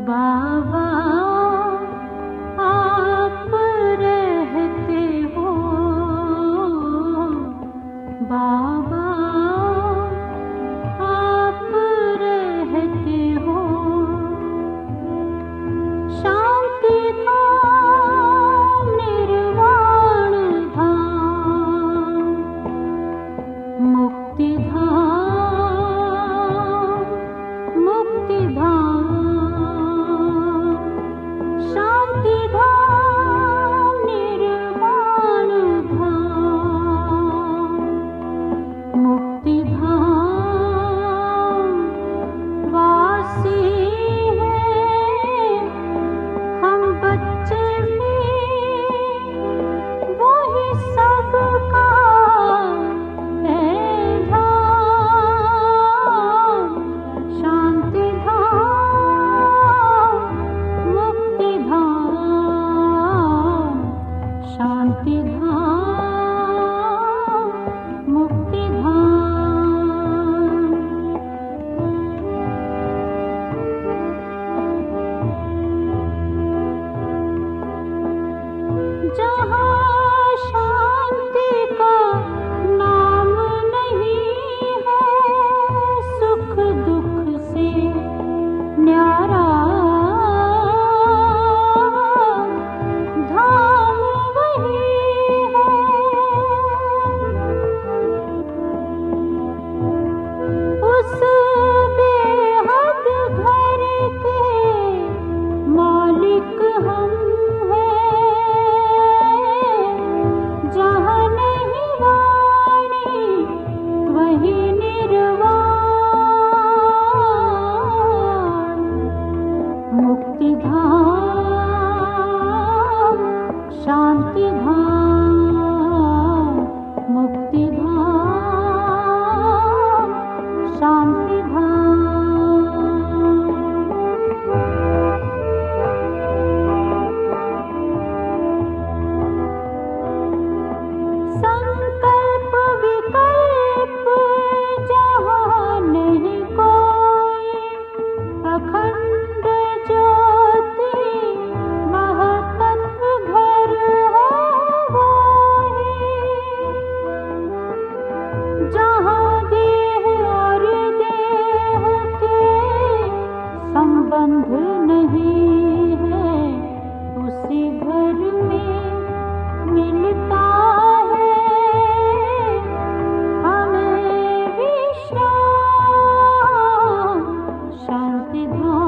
बाबा आप रहते हो, बाबा आप रहते हो। शांति धाम निर्वाण धाम मुक्ति धाम मुक्ति धाम। शांति धाम निर्वाण धाम मुक्ति धाम वासी हैं हम बच्चे भी, वही सबका है धाम। शांति धाम मुक्ति धाम शांति धाम मुक्ति धाम। जहाँ शांति का नाम नहीं है, सुख दुख से न्यारा धाम वही है। उस बेहद घर के मालिक हम हैं, जहाँ नहीं वाणी वही निर्वाण। मुक्ति धाम शांति धाम मुक्ति धाम शांति धाम। संकल्प विकल्प जहाँ नहीं कोई, अखंड ज्योति महतत्व घर है वही। जहाँ देह और देह के संबंध नहीं है, उसी घर में मिलता है हमें विश्राम। शांति धाम